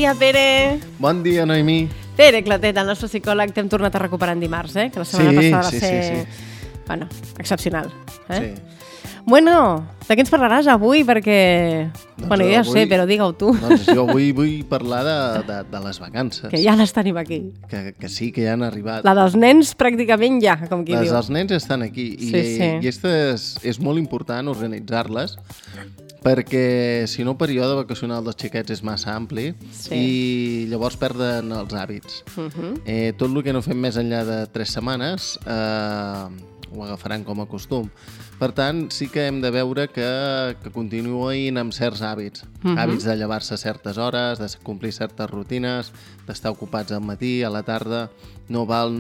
dia, Pere. Bon dia, Noemí. Pere Clotet, el nostre psicòleg, t'hem tornat a recuperar en dimarts, que la setmana passada va ser... Bueno, excepcional. Sí. Bueno, de què ens parlaràs avui? Perquè... Doncs bueno, jo ja ho sé, però digue-ho tu. Doncs jo avui vull parlar de les vacances. Que ja les tenim aquí. Que sí, que ja han arribat. La dels nens pràcticament ja, com qui diu. Les dels nens estan aquí. I és molt important organitzar-les, perquè si no el període vacacional dels xiquets és massa ampli i llavors perden els hàbits. Tot el que no fem més enllà de 3 setmanes ho agafaran com a costum. Per tant, sí que hem de veure que continuïn amb certs hàbits. Hàbits de llevar-se a certes hores, de complir certes rutines, d'estar ocupats al matí, a la tarda. No val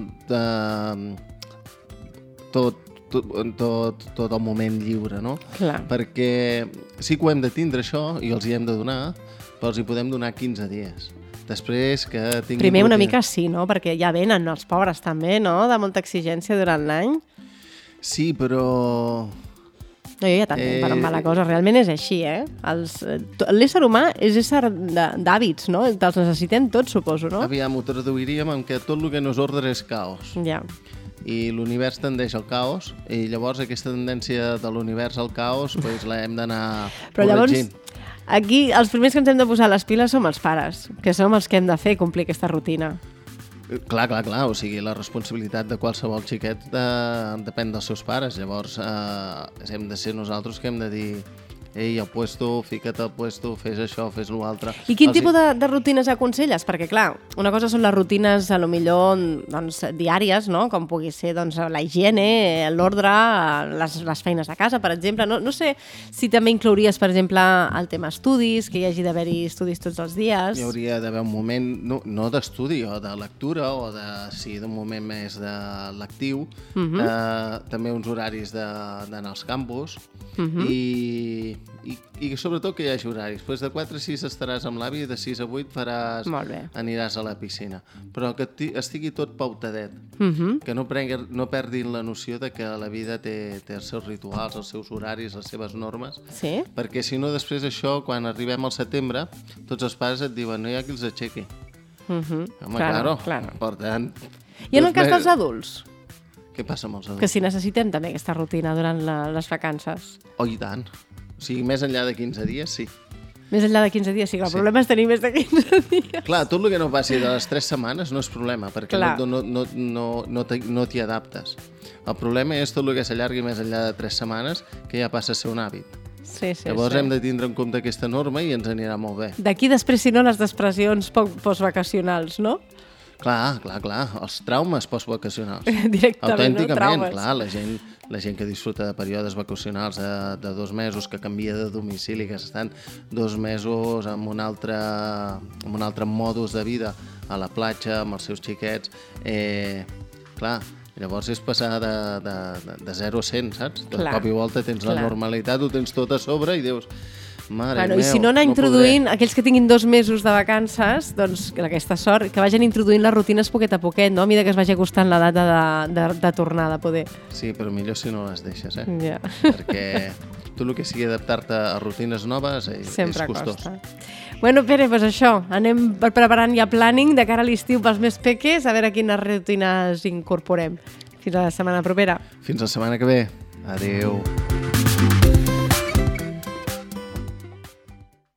tot el moment lliure, no? Clar. Perquè sí que ho hem de tindre, això, i els hi hem de donar, però els hi podem donar 15 dies. Després que tinguin... Primer una mica sí, no? Perquè ja venen els pobres també, no? De molta exigència durant l'any. Sí, però... No, jo ja també, per on va la cosa. Realment és així, l'ésser humà és ésser d'hàbits, no? Els necessitem tots, suposo, no? Aviam, ho traduiríem en que tot el que no és ordre és caos. Ja. I l'univers tendeix al caos, i llavors aquesta tendència de l'univers al caos l'hem d'anar corregint. Però llavors, aquí els primers que ens hem de posar les piles som els pares, que som els que hem de fer complir aquesta rutina. Clar, o sigui, la responsabilitat de qualsevol xiquet depèn dels seus pares, llavors hem de ser nosaltres que hem de dir ei, al puesto, fica't al puesto, fes això, fes l'altre. I quin tipus de rutines aconselles? Perquè, clar, una cosa són les rutines, a lo millor, doncs, diàries, no? Com pugui ser doncs, la higiene, l'ordre, les feines de casa, per exemple. No sé si també inclouries, per exemple, el tema estudis, que hi hagi d'haver-hi estudis tots els dies. Hi hauria d'haver un moment, no d'estudi o de lectura, o d'un moment més de lectiu, també uns horaris d'anar als campus, i sobretot que hi hagi horaris. Després de 4 a 6 estaràs amb l'avi, de 6 a 8 aniràs a la piscina. Però que estigui tot pautadet, que no perdin la noció de que la vida té els seus rituals, els seus horaris, les seves normes, perquè si no després això, quan arribem al setembre, tots els pares et diuen no hi ha qui els aixequi. Home, claro. Per tant... I en el cas dels adults? Què passa amb els adults? Que si necessitem també aquesta rutina durant les vacances. Oh, i tant. O sigui, més enllà de 15 dies, sí. Més enllà de 15 dies, sí. El problema és tenir més de 15 dies. Clar, tot el que no passi de les 3 setmanes no és problema, perquè no t'hi adaptes. El problema és tot el que s'allargui més enllà de 3 setmanes, que ja passa a ser un hàbit. Llavors hem de tindre en compte aquesta norma i ens anirà molt bé. D'aquí després, si no, les depressions postvacacionals, no? Clar, els traumes postvacacionals. Directament, no? Traumes. Clar, la gent que disfruta de períodes vacacionals de 2 mesos, que canvia de domicili, que estan 2 mesos amb un altre modus de vida a la platja, amb els seus xiquets, clar, llavors és passar de 0 a 100, saps? De cop i volta tens la normalitat, ho tens tot a sobre i dius... I si no anar introduint, aquells que tinguin 2 mesos de vacances, doncs aquesta sort, que vagin introduint les rutines poquet a poquet, no? A mesura que es vagi acostant la data de tornada, poder. Sí, però millor si no les deixes, Ja. Perquè tot el que sigui adaptar-te a rutines noves és costós. Bueno, Pere, doncs això, anem preparant ja planning de cara a l'estiu pels més peques, a veure quines rutines incorporem. Fins la setmana propera. Fins la setmana que ve. Adéu.